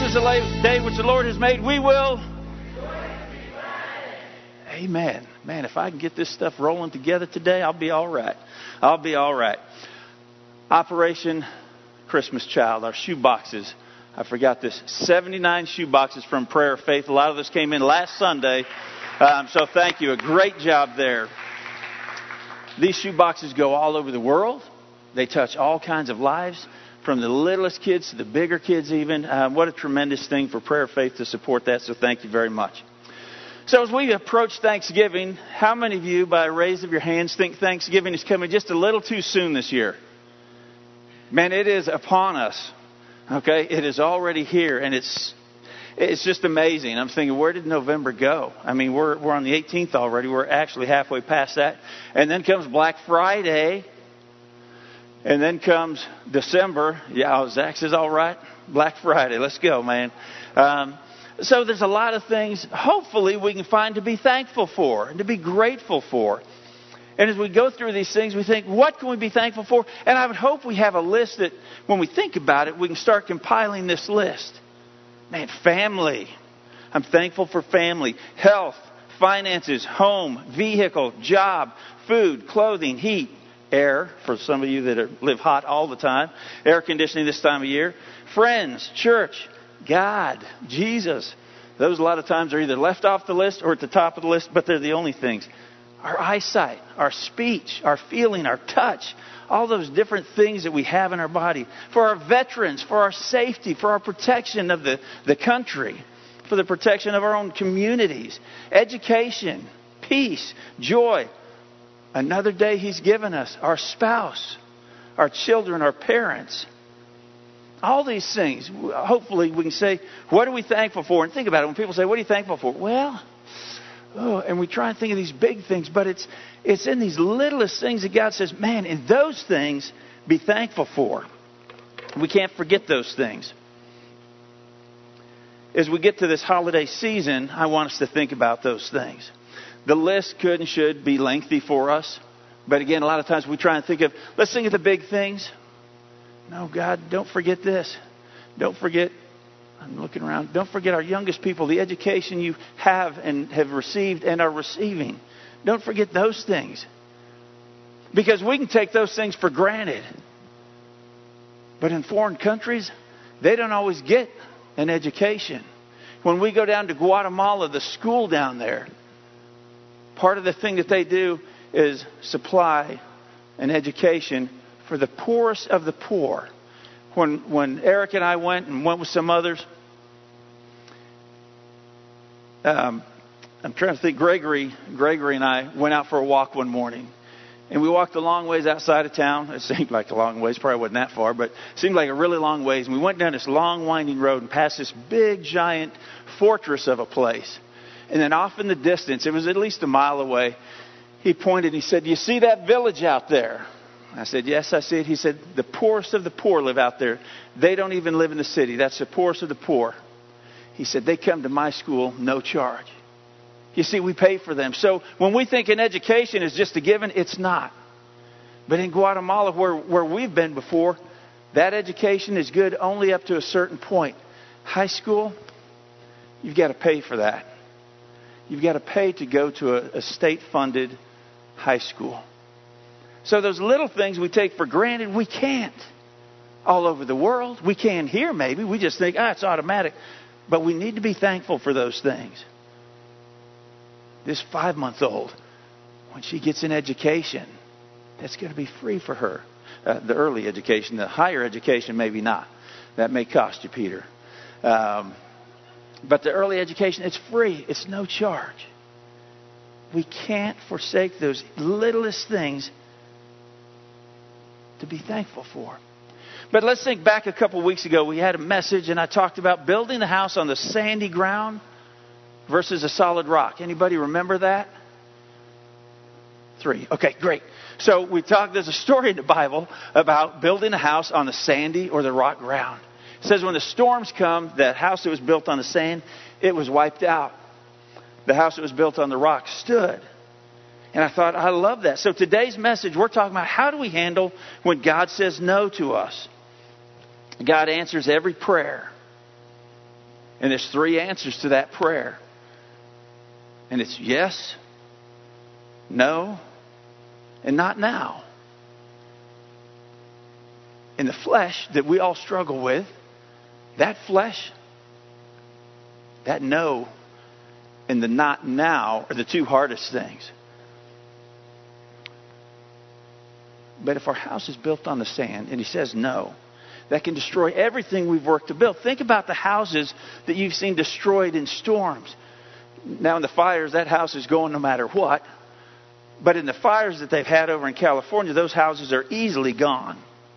is the day which the Lord has made. We will. Amen. Man, if I can get this stuff rolling together today, I'll be all right. I'll be all right. Operation Christmas Child, our shoe boxes. I forgot this. 79 shoe boxes from Prayer of Faith. A lot of this came in last Sunday. So thank you. A great job there. These shoe boxes go all over the world. They touch all kinds of lives, from the littlest kids to the bigger kids even. What a tremendous thing for Prayer of Faith to support that. So thank you very much. So as we approach Thanksgiving, how many of you, by a raise of your hands, think Thanksgiving is coming just a little too soon this year? Man, it is upon us. Okay, it is already here, and it's just amazing. I'm thinking, where did November go? I mean, we're on the 18th already. We're actually halfway past that. And then comes Black Friday. And then comes December. Yeah, Zach says, all right, Black Friday. Let's go, man. So there's a lot of things, hopefully, we can find to be thankful for and to be grateful for. And as we go through these things, we think, what can we be thankful for? And I would hope we have a list that, when we think about it, we can start compiling this list. Man, family. I'm thankful for family. Health, finances, home, vehicle, job, food, clothing, heat, air, for some of you that live hot all the time, air conditioning this time of year, friends, church, God, Jesus. Those a lot of times are either left off the list or at the top of the list, but they're the only things. Our eyesight, our speech, our feeling, our touch, all those different things that we have in our body. For our veterans, for our safety, for our protection of the country, for the protection of our own communities, education, peace, joy. Another day He's given us, our spouse, our children, our parents. All these things, hopefully we can say, what are we thankful for? And think about it. When people say, what are you thankful for? Well, and we try and think of these big things, but it's in these littlest things that God says, man, in those things, be thankful for. We can't forget those things. As we get to this holiday season, I want us to think about those things. The list could and should be lengthy for us. But again, a lot of times we try and think of, let's think of the big things. No, God, don't forget this. Don't forget, I'm looking around, don't forget our youngest people, the education you have and have received and are receiving. Don't forget those things. Because we can take those things for granted. But in foreign countries, they don't always get an education. When we go down to Guatemala, the school down there, part of the thing that they do is supply an education for the poorest of the poor. When Eric and I went with some others, I'm trying to think, Gregory and I went out for a walk one morning. And we walked a long ways outside of town. It seemed like a long ways. Probably wasn't that far, but it seemed like a really long ways. And we went down this long winding road and passed this big giant fortress of a place. And then off in the distance, it was at least a mile away, he pointed and he said, do you see that village out there? I said, yes, I see it. He said, the poorest of the poor live out there. They don't even live in the city. That's the poorest of the poor. He said, they come to my school, no charge. You see, we pay for them. So when we think an education is just a given, it's not. But in Guatemala, where we've been before, that education is good only up to a certain point. High school, you've got to pay for that. You've got to pay to go to a state-funded high school. So those little things we take for granted, we can't. All over the world. We can here maybe. We just think, it's automatic. But we need to be thankful for those things. This 5-month-old, when she gets an education, that's going to be free for her. The early education, the higher education, maybe not. That may cost you, Peter. But the early education, it's free. It's no charge. We can't forsake those littlest things to be thankful for. But let's think back a couple weeks ago. We had a message and I talked about building the house on the sandy ground versus a solid rock. Anybody remember that? 3. Okay, great. So we talked, there's a story in the Bible about building a house on the sandy or the rock ground. It says when the storms come, that house that was built on the sand, it was wiped out. The house that was built on the rock stood. And I thought, I love that. So today's message, we're talking about how do we handle when God says no to us. God answers every prayer. And there's 3 answers to that prayer. And it's yes, no, and not now. In the flesh that we all struggle with, that flesh, that no, and the not now are the 2 hardest things. But if our house is built on the sand, and he says no, that can destroy everything we've worked to build. Think about the houses that you've seen destroyed in storms. Now in the fires, that house is going no matter what. But in the fires that they've had over in California, those houses are easily gone.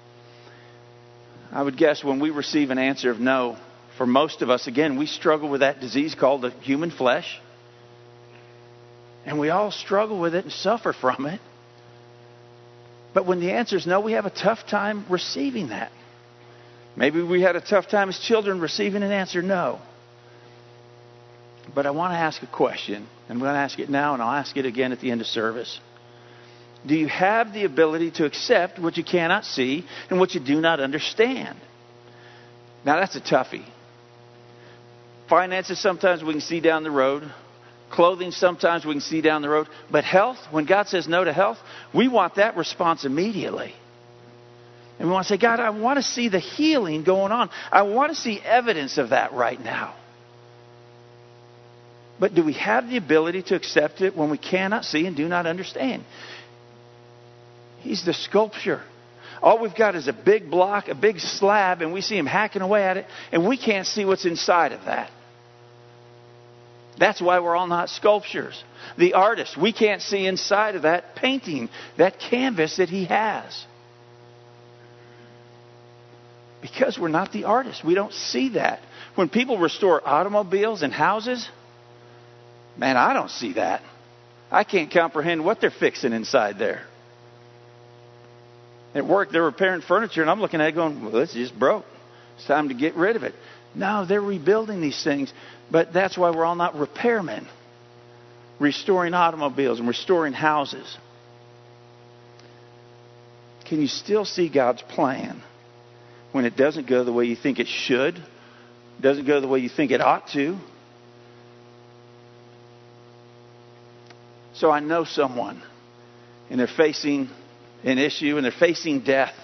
I would guess when we receive an answer of no, for most of us, again, we struggle with that disease called the human flesh. And we all struggle with it and suffer from it. But when the answer is no, we have a tough time receiving that. Maybe we had a tough time as children receiving an answer no. But I want to ask a question. I'm going to ask it now, and I'll ask it again at the end of service. Do you have the ability to accept what you cannot see and what you do not understand? Now that's a toughie. Finances, sometimes we can see down the road. Clothing, sometimes we can see down the road. But health, when God says no to health, we want that response immediately. And we want to say, God, I want to see the healing going on. I want to see evidence of that right now. But do we have the ability to accept it when we cannot see and do not understand? He's the sculptor. All we've got is a big block, a big slab, and we see him hacking away at it, and we can't see what's inside of that. That's why we're all not sculptors. The artist, we can't see inside of that painting, that canvas that he has. Because we're not the artist. We don't see that. When people restore automobiles and houses, man, I don't see that. I can't comprehend what they're fixing inside there. At work, they're repairing furniture, and I'm looking at it going, well, this just broke. It's time to get rid of it. No, they're rebuilding these things. But that's why we're all not repairmen. Restoring automobiles and restoring houses. Can you still see God's plan when it doesn't go the way you think it should? Doesn't go the way you think it ought to? So I know someone, and they're facing an issue, and they're facing death.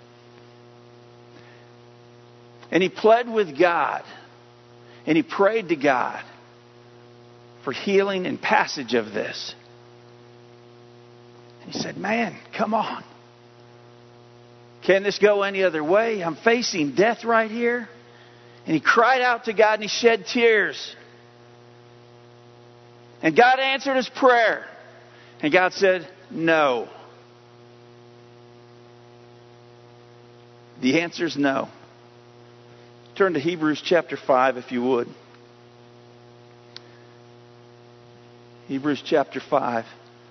And he pled with God, and he prayed to God for healing and passage of this. And he said, man, come on. Can this go any other way? I'm facing death right here. And he cried out to God, and he shed tears. And God answered his prayer. And God said, no. The answer is no. Turn to Hebrews chapter 5 if you would. Hebrews chapter 5.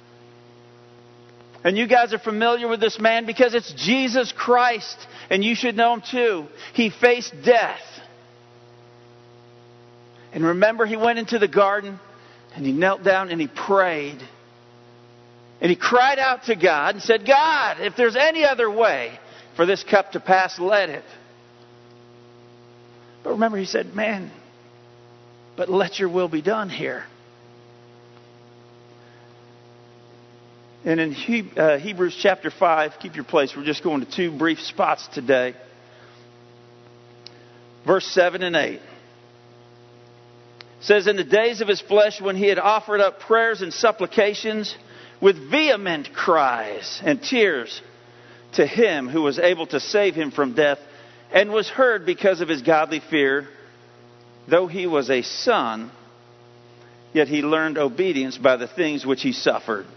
And you guys are familiar with this man because it's Jesus Christ. And you should know him too. He faced death. And remember, he went into the garden and he knelt down and he prayed. And he cried out to God and said, God, if there's any other way for this cup to pass, let it. But remember, he said, man, but let your will be done here. And in Hebrews chapter 5, keep your place. We're just going to 2 brief spots today. Verse 7 and 8. It says, in the days of his flesh, when he had offered up prayers and supplications with vehement cries and tears to him who was able to save him from death, and was heard because of his godly fear, though he was a son, yet he learned obedience by the things which he suffered.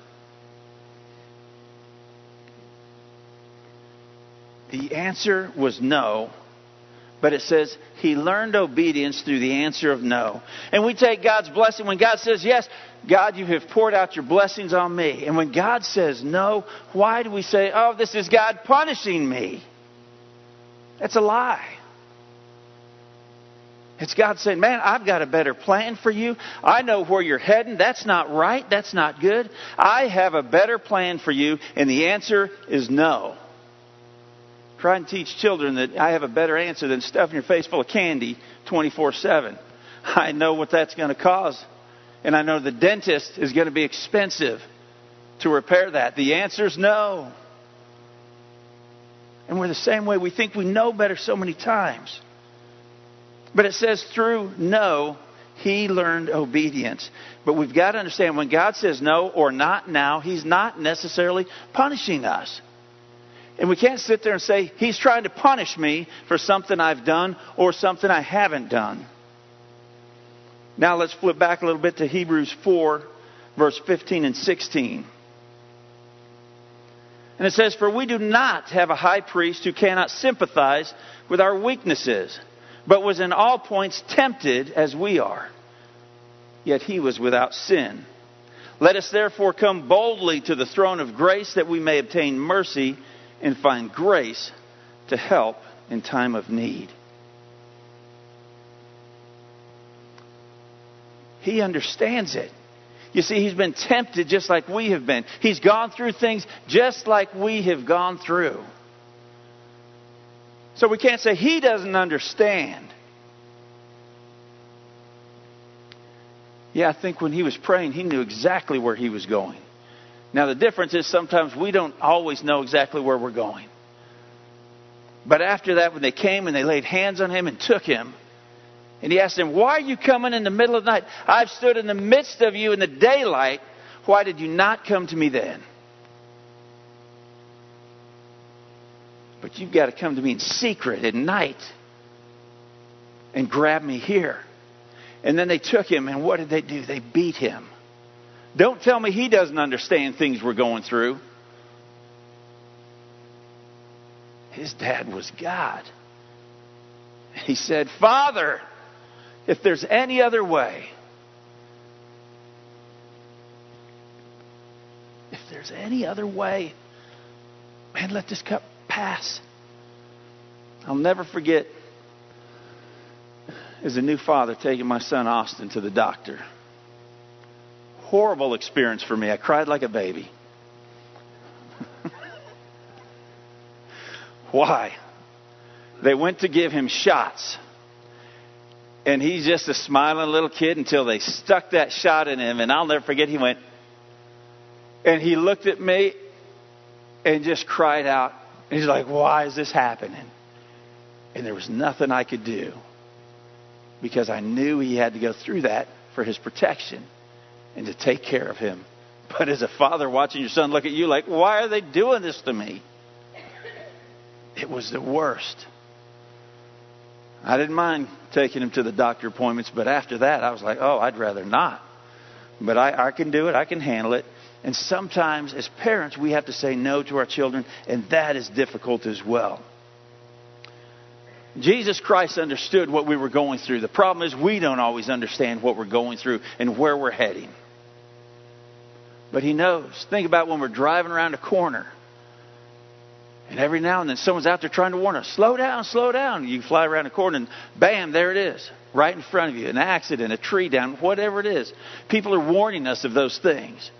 The answer was no, but it says he learned obedience through the answer of no. And we take God's blessing when God says, yes, God, you have poured out your blessings on me. And when God says no, why do we say, oh, this is God punishing me? That's a lie. It's God saying, man, I've got a better plan for you. I know where you're heading. That's not right. That's not good. I have a better plan for you. And the answer is no. Try and teach children that I have a better answer than stuffing your face full of candy 24/7. I know what that's going to cause. And I know the dentist is going to be expensive to repair that. The answer is no. And we're the same way. We think we know better so many times. But it says through no, he learned obedience. But we've got to understand when God says no or not now, he's not necessarily punishing us. And we can't sit there and say, he's trying to punish me for something I've done or something I haven't done. Now let's flip back a little bit to Hebrews 4, verse 15 and 16. And it says, for we do not have a high priest who cannot sympathize with our weaknesses, but was in all points tempted as we are. Yet he was without sin. Let us therefore come boldly to the throne of grace that we may obtain mercy and find grace to help in time of need. He understands it. You see, he's been tempted just like we have been. He's gone through things just like we have gone through. So we can't say he doesn't understand. Yeah, I think when he was praying, he knew exactly where he was going. Now the difference is sometimes we don't always know exactly where we're going. But after that, when they came and they laid hands on him and took him, and he asked him, why are you coming in the middle of the night? I've stood in the midst of you in the daylight. Why did you not come to me then? But you've got to come to me in secret at night and grab me here. And then they took him, and what did they do? They beat him. Don't tell me he doesn't understand things we're going through. His dad was God. He said, Father, if there's any other way, man, let this cup pass. I'll never forget, as a new father, taking my son Austin to the doctor. Horrible experience for me. I cried like a baby. Why? They went to give him shots. And he's just a smiling little kid until they stuck that shot in him. And I'll never forget, he went, and he looked at me and just cried out. And he's like, why is this happening? And there was nothing I could do, because I knew he had to go through that for his protection and to take care of him. But as a father watching your son look at you like, why are they doing this to me? It was the worst. I didn't mind taking him to the doctor appointments, but after that, I was like, oh, I'd rather not. But I can do it. I can handle it. And sometimes, as parents, we have to say no to our children, and that is difficult as well. Jesus Christ understood what we were going through. The problem is we don't always understand what we're going through and where we're heading. But he knows. Think about when we're driving around a corner. And every now and then someone's out there trying to warn us, slow down, slow down. You fly around a corner and bam, there it is. Right in front of you. An accident, a tree down, whatever it is. People are warning us of those things.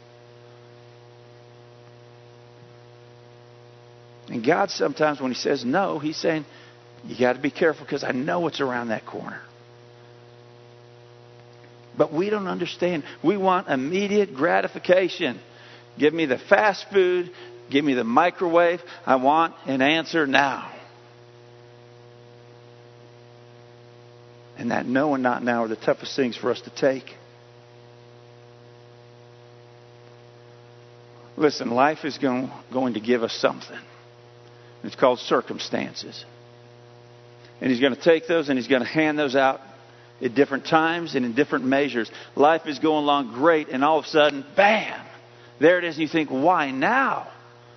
And God sometimes when he says no, he's saying, you got to be careful because I know what's around that corner. But we don't understand. We want immediate gratification. Give me the fast food. Give me the microwave. I want an answer now. And that no and not now are the toughest things for us to take. Listen, life is going to give us something. It's called circumstances. And he's going to take those and he's going to hand those out at different times and in different measures. Life is going along great, and all of a sudden, bam! There it is, and you think, why now?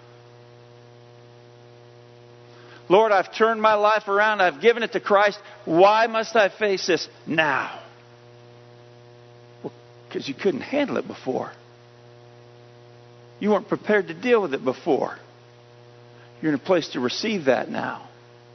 Lord, I've turned my life around. I've given it to Christ. Why must I face this now? Well, because you couldn't handle it before. You weren't prepared to deal with it before. You're in a place to receive that now.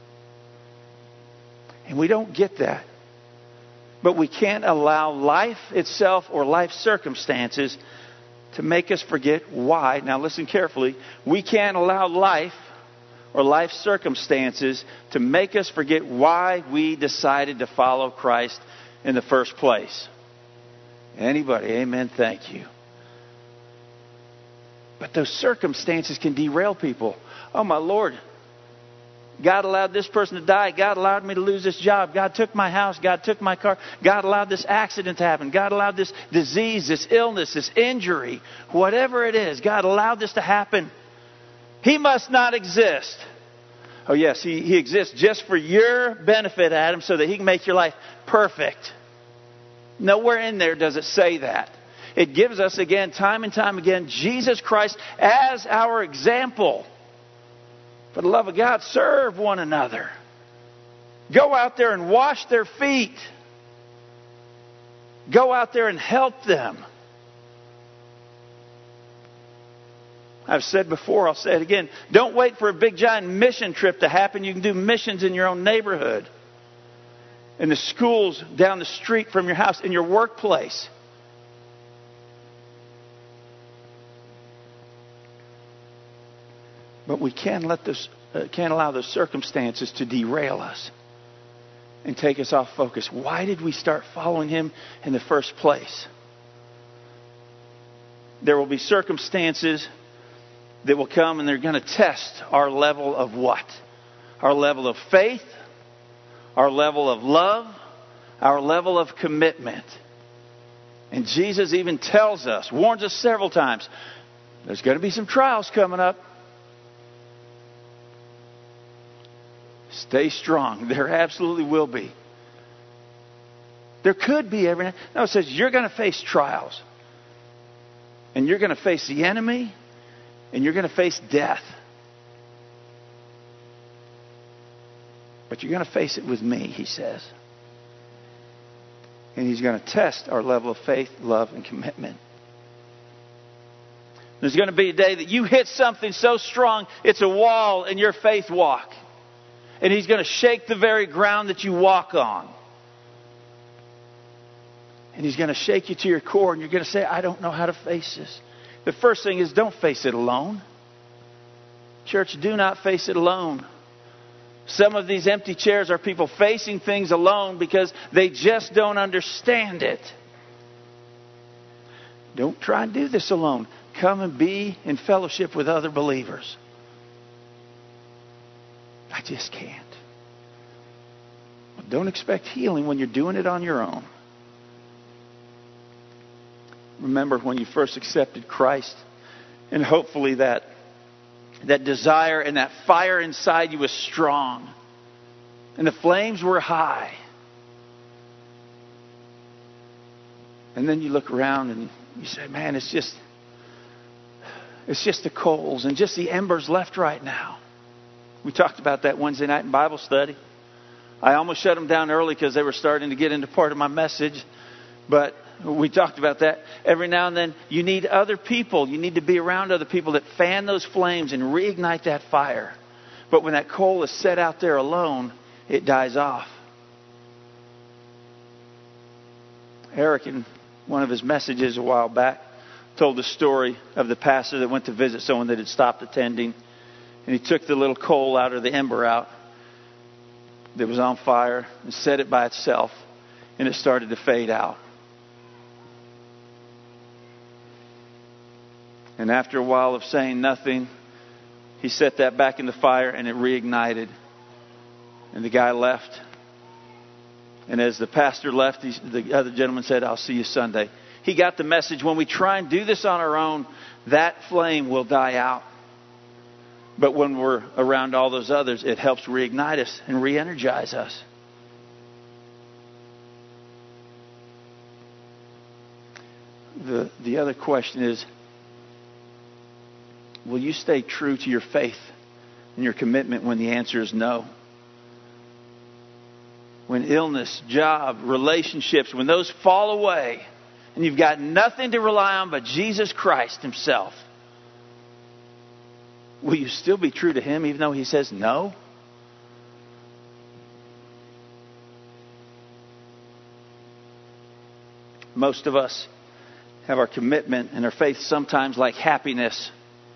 And we don't get that. But we can't allow life itself or life circumstances to make us forget why. Now listen carefully. We can't allow life or life circumstances to make us forget why we decided to follow Christ in the first place. Anybody? Amen. Thank you. But those circumstances can derail people. Oh, my Lord. God allowed this person to die. God allowed me to lose this job. God took my house. God took my car. God allowed this accident to happen. God allowed this disease, this illness, this injury. Whatever it is, God allowed this to happen. He must not exist. Oh, yes, He exists just for your benefit, Adam, so that He can make your life perfect. Nowhere in there does it say that. It gives us, again, time and time again, Jesus Christ as our example. For the love of God, serve one another. Go out there and wash their feet. Go out there and help them. I've said before, I'll say it again. Don't wait for a big giant mission trip to happen. You can do missions in your own neighborhood. In the schools down the street from your house. In your workplace. But we can't allow those circumstances to derail us and take us off focus. Why did we start following Him in the first place? There will be circumstances that will come and they're going to test our level of what? Our level of faith, our level of love, our level of commitment. And Jesus even tells us, warns us several times, there's going to be some trials coming up. Stay strong. There absolutely will be. There could be every now. No, it says you're going to face trials. And you're going to face the enemy. And you're going to face death. But you're going to face it with me, He says. And He's going to test our level of faith, love, and commitment. There's going to be a day that you hit something so strong, it's a wall in your faith walk. And He's going to shake the very ground that you walk on. And He's going to shake you to your core. And you're going to say, I don't know how to face this. The first thing is, don't face it alone. Church, do not face it alone. Some of these empty chairs are people facing things alone because they just don't understand it. Don't try and do this alone. Come and be in fellowship with other believers. I just can't. Well, don't expect healing when you're doing it on your own. Remember when you first accepted Christ, and hopefully that desire and that fire inside you was strong, and the flames were high. And then you look around and you say, man, it's just the coals and just the embers left right now. We talked about that Wednesday night in Bible study. I almost shut them down early because they were starting to get into part of my message. But we talked about that. Every now and then you need other people. You need to be around other people that fan those flames and reignite that fire. But when that coal is set out there alone, it dies off. Eric, in one of his messages a while back, told the story of the pastor that went to visit someone that had stopped attending. And he took the little coal out, or the ember out, that was on fire, and set it by itself. And it started to fade out. And after a while of saying nothing, he set that back in the fire and it reignited. And the guy left. And as the pastor left, the other gentleman said, I'll see you Sunday. He got the message. When we try and do this on our own, that flame will die out. But when we're around all those others, it helps reignite us and re-energize us. The other question is, will you stay true to your faith and your commitment when the answer is no? When illness, job, relationships, when those fall away and you've got nothing to rely on but Jesus Christ Himself, will you still be true to Him even though He says no? Most of us have our commitment and our faith sometimes like happiness.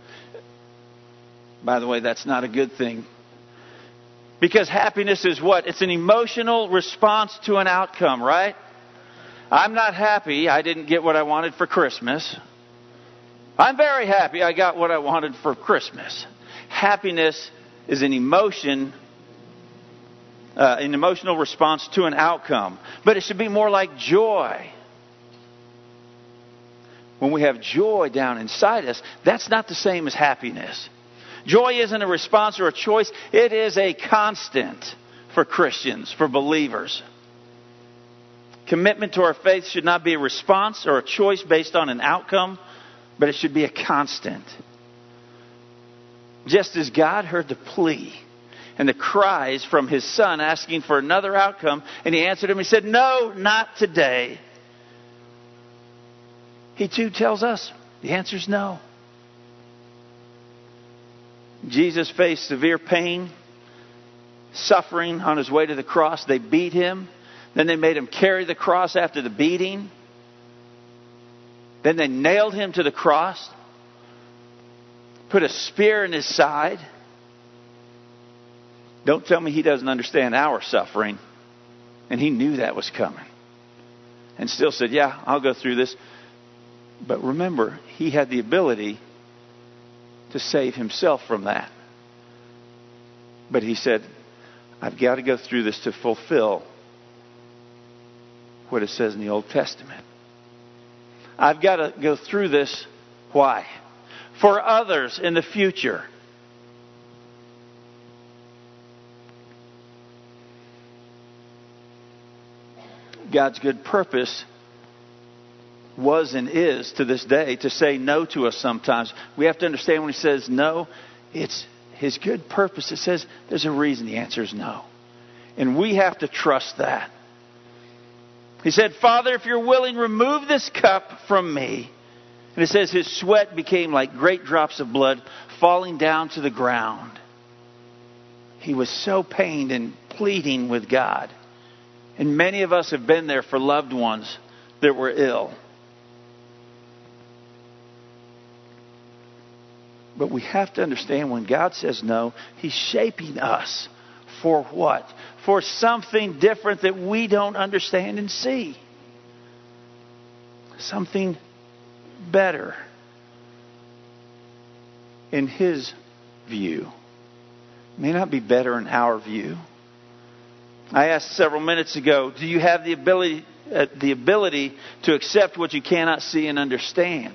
By the way, that's not a good thing. Because happiness is what? It's an emotional response to an outcome, right? I'm not happy I didn't get what I wanted for Christmas. I'm very happy I got what I wanted for Christmas. Happiness is an emotion, an emotional response to an outcome. But it should be more like joy. When we have joy down inside us, that's not the same as happiness. Joy isn't a response or a choice. It is a constant for Christians, for believers. Commitment to our faith should not be a response or a choice based on an outcome, but it should be a constant. Just as God heard the plea and the cries from His Son asking for another outcome, and He answered him, He said, "No, not today." He too tells us the answer is no. Jesus faced severe pain, suffering on His way to the cross. They beat Him. Then they made Him carry the cross after the beating. Then they nailed Him to the cross. Put a spear in His side. Don't tell me He doesn't understand our suffering. And He knew that was coming. And still said, yeah, I'll go through this. But remember, He had the ability to save Himself from that. But He said, I've got to go through this to fulfill what it says in the Old Testament. I've got to go through this. Why? For others in the future. God's good purpose was and is to this day to say no to us sometimes. We have to understand when He says no, it's His good purpose. It says there's a reason the answer is no. And we have to trust that. He said, Father, if you're willing, remove this cup from me. And it says His sweat became like great drops of blood falling down to the ground. He was so pained and pleading with God. And many of us have been there for loved ones that were ill. But we have to understand when God says no, He's shaping us for what? For something different that we don't understand and see. Something better in His view. It may not be better in our view. I asked several minutes ago, do you have the ability to accept what you cannot see and understand?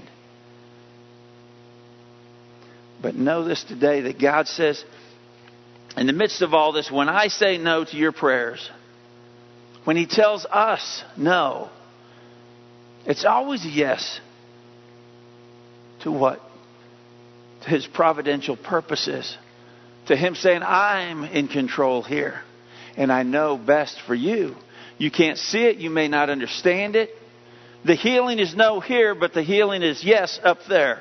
But know this today, that God says, in the midst of all this, when I say no to your prayers, when He tells us no, it's always a yes to what? To His providential purposes. To Him saying, I'm in control here. And I know best for you. You can't see it. You may not understand it. The healing is no here, but the healing is yes up there.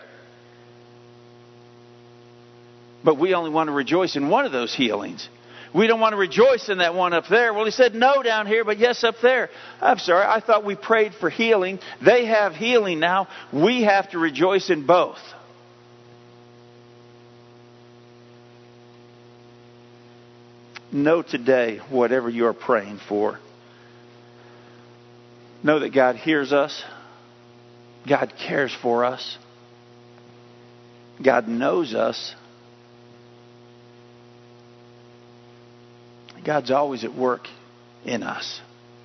But we only want to rejoice in one of those healings. We don't want to rejoice in that one up there. Well, He said no down here, but yes up there. I'm sorry, I thought we prayed for healing. They have healing now. We have to rejoice in both. Know today, whatever you are praying for, know that God hears us. God cares for us. God knows us. God's always at work in us.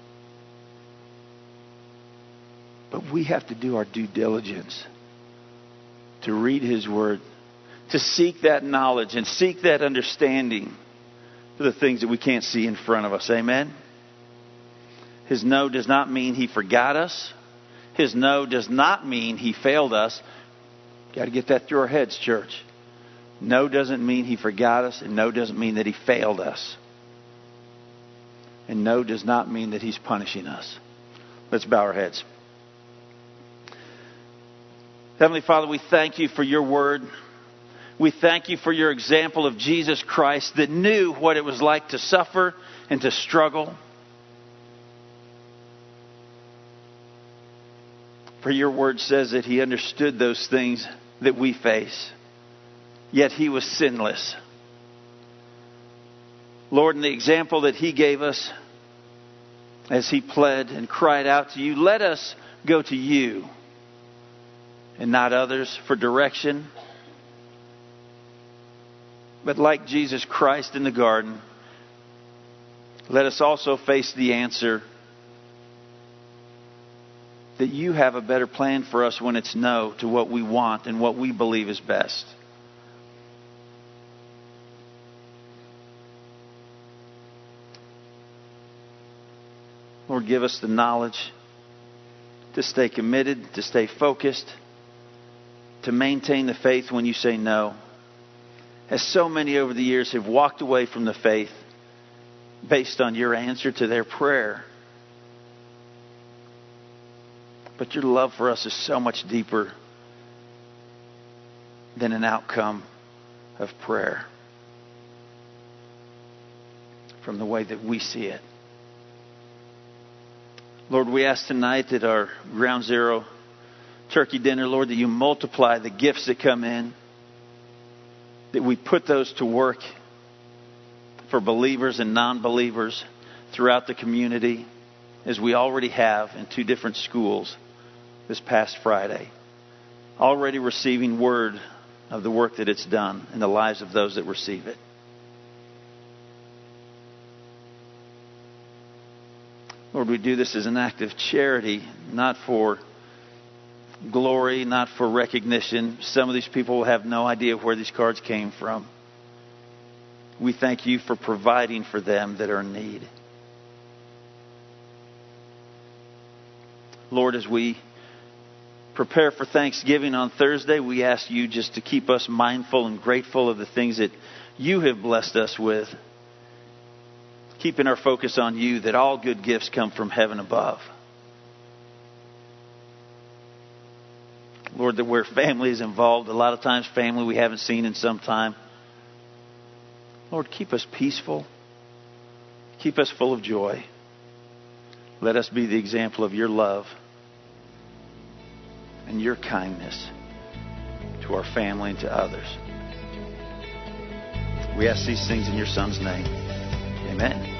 But we have to do our due diligence to read His Word, to seek that knowledge and seek that understanding for the things that we can't see in front of us. Amen? His no does not mean He forgot us. His no does not mean He failed us. Got to get that through our heads, church. No doesn't mean He forgot us, and no doesn't mean that He failed us. And no does not mean that He's punishing us. Let's bow our heads. Heavenly Father, we thank You for Your Word. We thank You for Your example of Jesus Christ that knew what it was like to suffer and to struggle. For Your Word says that He understood those things that we face. Yet He was sinless. Lord, in the example that He gave us, as he pled and cried out to you, let us go to you and not others for direction. But like Jesus Christ in the garden, let us also face the answer that you have a better plan for us when it's no to what we want and what we believe is best. Lord, give us the knowledge to stay committed, to stay focused, to maintain the faith when you say no. As so many over the years have walked away from the faith based on your answer to their prayer. But your love for us is so much deeper than an outcome of prayer from the way that we see it. Lord, we ask tonight at our Ground Zero turkey dinner, Lord, that you multiply the gifts that come in, that we put those to work for believers and non-believers throughout the community, as we already have in 2 different schools this past Friday, already receiving word of the work that it's done in the lives of those that receive it. Lord, we do this as an act of charity, not for glory, not for recognition. Some of these people will have no idea where these cards came from. We thank you for providing for them that are in need. Lord, as we prepare for Thanksgiving on Thursday, we ask you just to keep us mindful and grateful of the things that you have blessed us with. Keeping our focus on you, that all good gifts come from heaven above. Lord, that where family is involved, a lot of times family we haven't seen in some time. Lord, keep us peaceful. Keep us full of joy. Let us be the example of your love and your kindness to our family and to others. We ask these things in your Son's name. Amen.